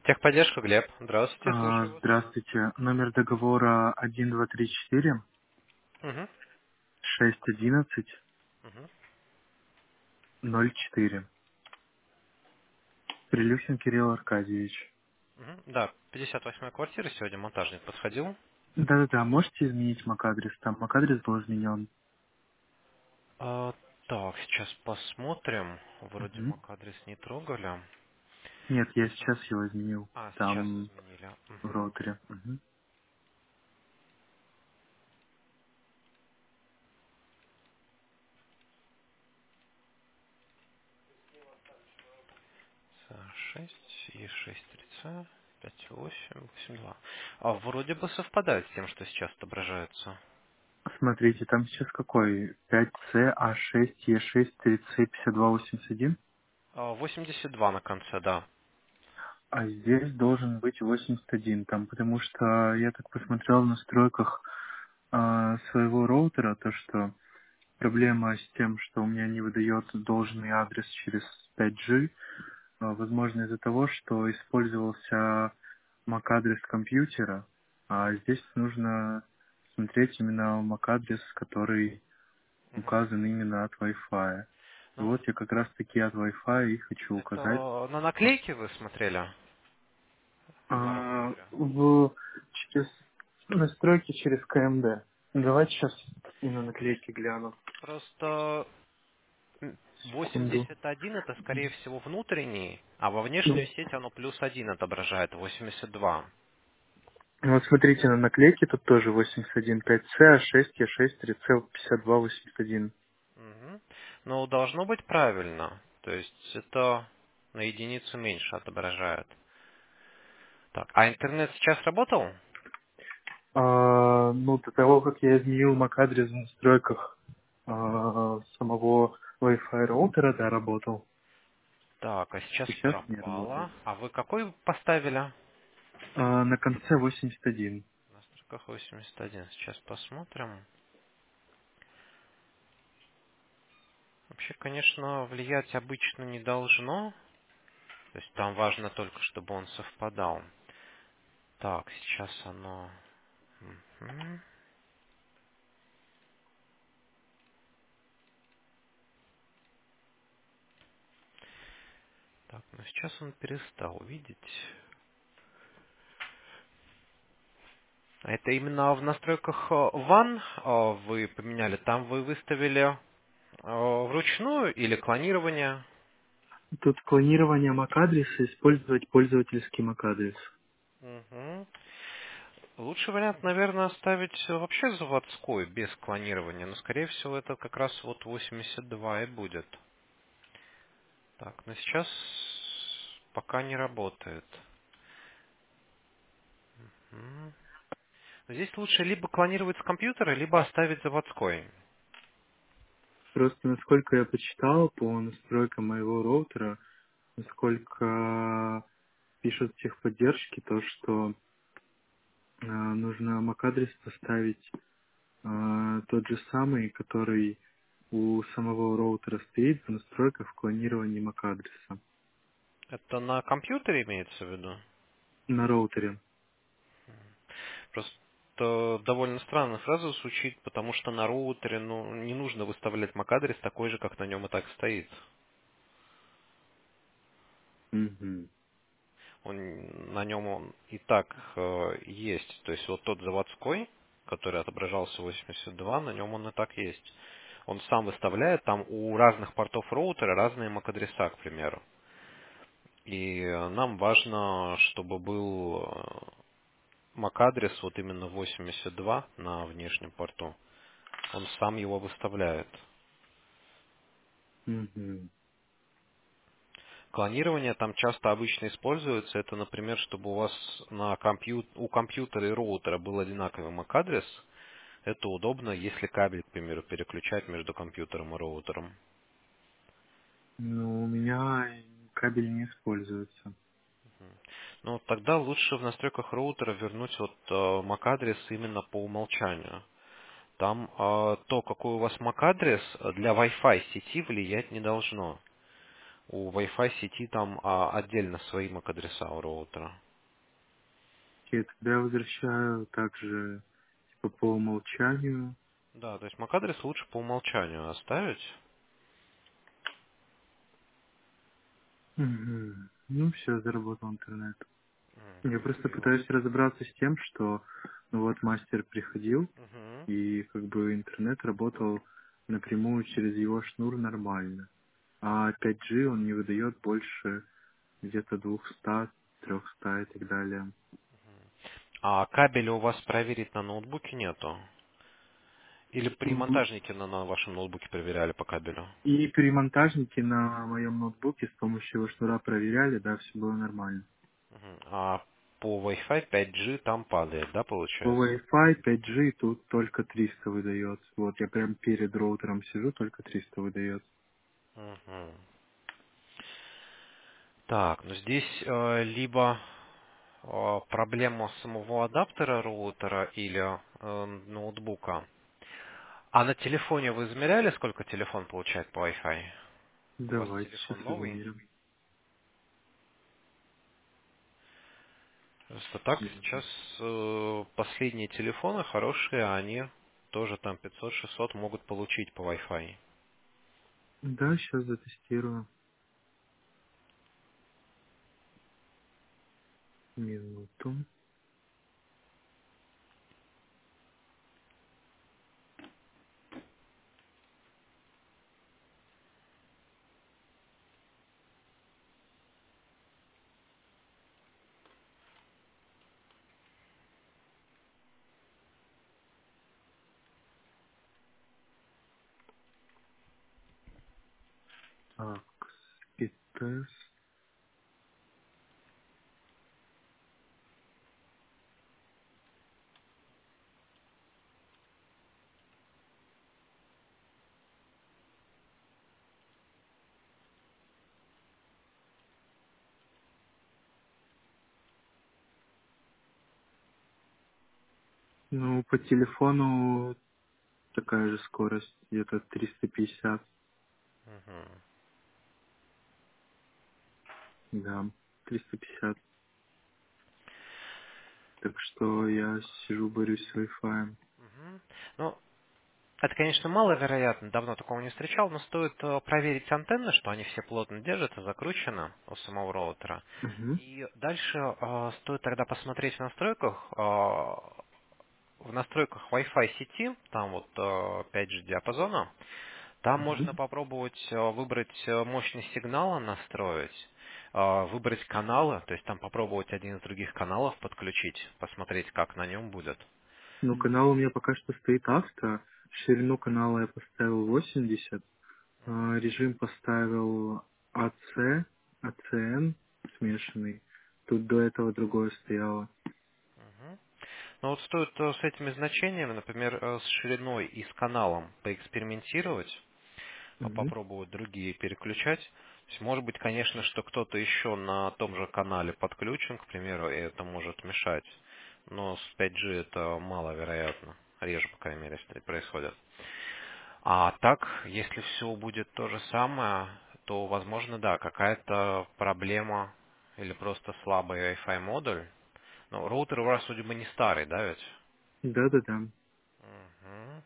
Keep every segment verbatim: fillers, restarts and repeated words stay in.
Техподдержка, Глеб. Здравствуйте, А, слушаю вас. Здравствуйте. Номер договора один два три четыре Угу, шесть одиннадцать угу, ноль четыре. Прилюхин Кирилл Аркадьевич. угу. Да, пятьдесят восьмая квартира, сегодня монтажник подходил. Да-да-да, можете изменить MAC-адрес? Там MAC-адрес был изменен. А, так, сейчас посмотрим. Вроде Мгм. MAC-адрес не трогали. Нет, я сейчас его изменил. А, сейчас Там изменили. в Угу. роутере. Мгм. шесть и шесть три пять восемь восемь два. А вроде бы совпадает с тем, что сейчас отображается. Смотрите, там сейчас какой? пять си а шесть е шесть три си пятьдесят два восемьдесят один. А, восемьдесят два на конце, да. А здесь должен быть восемьдесят один там, потому что я так посмотрел в настройках а, своего роутера, то что проблема с тем, что у меня не выдает должный адрес через пять джи, а, возможно из-за того, что использовался MAC-адрес компьютера, а здесь нужно смотреть именно MAC-адрес, который Мгм. указан именно от Wi-Fi. И Ну, вот я как раз таки от Wi-Fi и хочу указать. это на наклейке вы смотрели на А, роутере? в через настройки через ка эм дэ. Давайте сейчас и на наклейке гляну. Просто м, Секунду. восемьдесят один это, скорее всего, внутренний, а во внешнюю Ну, сеть оно плюс один отображает, восемьдесят два. вот смотрите, на наклейке тут тоже восемьдесят один пять си а шесть е шесть три си пятьдесят два восемьдесят один. Мгм. Но должно быть правильно. То есть это на единицу меньше отображает. Так, а интернет сейчас работал? А, ну, до того, как я изменил MAC-адрес в настройках а, самого Wi-Fi роутера, да, работал. Так, а сейчас Сейчас не работает. пропало. А вы какой поставили? А, на конце восемьдесят один. В настройках восемьдесят один. Сейчас посмотрим. Вообще, конечно, влиять обычно не должно. То есть там важно только, чтобы он совпадал. Так, сейчас оно... Мгм. Так, ну сейчас он перестал видеть. А это именно в настройках э, ван э, вы поменяли? Там вы выставили э, вручную или клонирование? Тут клонирование MAC-адреса, использовать пользовательский MAC-адрес. Мгм. Лучший вариант, наверное, оставить вообще заводской, без клонирования. Но, скорее всего, это как раз вот восемьдесят два и будет. Так, но сейчас пока не работает. М. Здесь лучше либо клонировать с компьютера, либо оставить заводской. Просто насколько я почитал по настройкам моего роутера, насколько пишут в техподдержке, то, что э, нужно MAC-адрес поставить э, тот же самый, который у самого роутера стоит в настройках в клонировании MAC-адреса Это на компьютере имеется в виду? на роутере. Просто довольно странно фраза звучит, потому что на роутере ну, не нужно выставлять MAC-адрес такой же, как на нем и так стоит. Мгм. Он, на нем он и так э, есть. То есть вот тот заводской, который отображался восемьдесят два, на нем он и так есть. Он сам выставляет, там у разных портов роутера разные MAC-адреса, к примеру. И э, нам важно, чтобы был э, MAC-адрес вот именно восемьдесят два на внешнем порту. Он сам его выставляет. Мгм. Клонирование там часто обычно используется. Это, например, чтобы у вас на компью... у компьютера и роутера был одинаковый MAC-адрес. Это удобно, если кабель, к примеру, переключать между компьютером и роутером. Ну, у меня кабель не используется. Ну, тогда лучше в настройках роутера вернуть вот э, MAC-адрес именно по умолчанию. Там э, то, какой у вас MAC-адрес, для Wi-Fi сети влиять не должно. У Wi-Fi сети там а, отдельно свои MAC-адреса у роутера. Я тогда возвращаю также типа по умолчанию. Да, то есть MAC-адрес лучше по умолчанию оставить. Мгм. Ну все, заработал интернет. М, Я Ну просто и... пытаюсь разобраться с тем, что ну вот мастер приходил, Мгм. и как бы интернет работал напрямую через его шнур нормально. А пять джи он не выдает больше где-то двухсот, трехсот и так далее. А кабеля у вас проверить на ноутбуке нету? Или при Мгм. монтажнике на, на вашем ноутбуке проверяли по кабелю? И при монтажнике на моем ноутбуке с помощью его шнура проверяли, да, все было нормально. Мгм. А по Wi-Fi пять джи там падает, да, По получается? Wi-Fi пять джи тут только триста выдает. Вот я прям перед роутером сижу, только триста выдает. Мгм. Так, ну здесь э, либо э, проблема самого адаптера роутера или э, ноутбука. А на телефоне вы измеряли, сколько телефон получает по Wi-Fi? У вас Давайте сейчас телефон новый? измерим. Просто так сейчас э, последние телефоны хорошие, а они тоже там пятьсот шестьсот могут получить по Wi-Fi. Да, сейчас затестирую. Минуту. Так, спидтест. Ну, по телефону такая же скорость, где-то триста пятьдесят. Мгм. Да, триста пятьдесят. Так что я сижу, борюсь с Wi-Fi. Мгм. Ну, это, конечно, маловероятно, давно такого не встречал, но стоит э, проверить антенны, что они все плотно держатся, закручены у самого роутера. Угу, И дальше э, стоит тогда посмотреть в настройках, э, в настройках Wi-Fi сети, там вот э, пять джи диапазона, там угу. можно попробовать э, выбрать э, мощность сигнала, настроить, э, выбрать каналы, то есть там попробовать один из других каналов подключить, посмотреть, как на нем будет. Ну, канал у меня пока что стоит авто. Ширину канала я поставил восемьдесят. А, режим поставил эй си, эй си эн смешанный. Тут до этого другое стояло. Мгм. Ну вот стоит э, с этими значениями, например, э, с шириной и с каналом поэкспериментировать, а Угу. попробовать другие переключать. То есть, может быть, конечно, что кто-то еще на том же канале подключен, к примеру, и это может мешать. Но с пять джи это маловероятно. Реже, по крайней мере, если это происходит. А так, если все будет то же самое, то, возможно, да, какая-то проблема или просто слабый Wi-Fi модуль. Но роутер у вас, судя бы, не старый, да, ведь? Да-да-да. Мгм.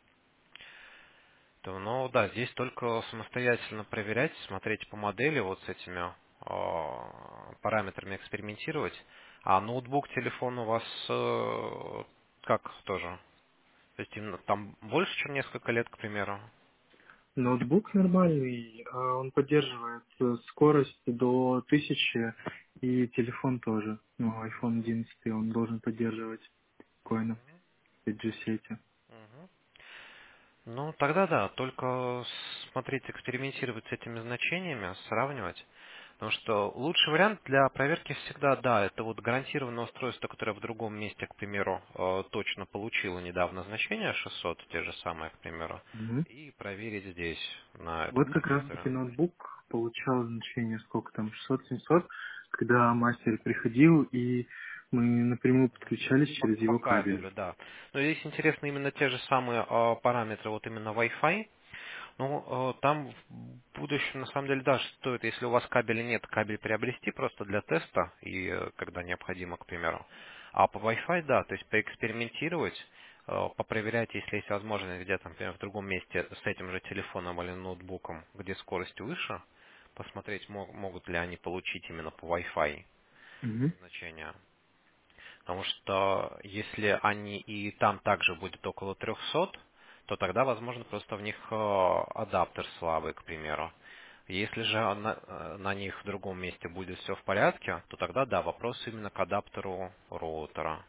То, ну да, здесь только самостоятельно проверять, смотреть по модели, вот с этими а, параметрами экспериментировать. А ноутбук, телефон у вас э, как тоже? То есть именно там больше, чем несколько лет, к примеру? Ноутбук нормальный, а он поддерживает э, скорость до тысячи, и телефон тоже. Ну, айфон одиннадцать он должен поддерживать спокойно пять джи сети. Мгм. Ну, тогда да, только смотреть, экспериментировать с этими значениями, сравнивать. Потому что лучший вариант для проверки всегда, да, это вот гарантированное устройство, которое в другом месте, к примеру, э, точно получило недавно значение шестьсот, те же самые, к примеру, Мгм. и проверить здесь, на этом Вот как раз таки компьютере. ноутбук получал значение сколько там, шестьсот-семьсот, когда мастер приходил, и мы напрямую подключались По, через по его кабель. кабелю, да. Но здесь интересны именно те же самые э, параметры, вот именно Wi-Fi. Ну, э, там в будущем, на самом деле, да, стоит, если у вас кабеля нет, кабель приобрести просто для теста, и э, когда необходимо, к примеру. А по Wi-Fi, да, то есть поэкспериментировать, э, попроверять, если есть возможность где-то, например, в другом месте с этим же телефоном или ноутбуком, где скорость выше, посмотреть, мо- могут ли они получить именно по Wi-Fi Мгм. значения. Потому что если они и там также будет около трехсот, то тогда, возможно, просто в них э, адаптер слабый, к примеру. Если же на, э, на них в другом месте будет все в порядке, то тогда да, вопрос именно к адаптеру роутера.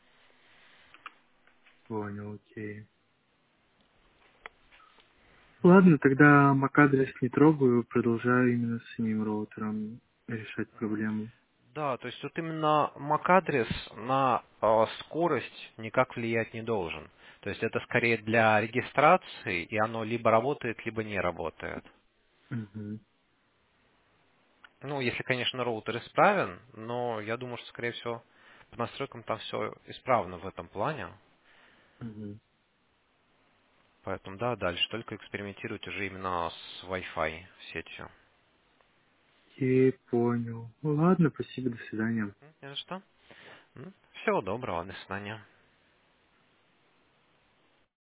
Понял, окей. Ладно, тогда MAC-адрес не трогаю, продолжаю именно с самим роутером решать проблему. Да, то есть вот именно MAC-адрес на э, скорость никак влиять не должен. То есть это скорее для регистрации, и оно либо работает, либо не работает. Угу. Ну, если, конечно, роутер исправен, но я думаю, что, скорее всего, по настройкам там все исправно в этом плане. Угу. Поэтому, да, дальше только экспериментировать уже именно с Wi-Fi сетью. Окей, понял. Ну ладно, спасибо, до свидания. М, Не за что. М, Всего доброго, до свидания.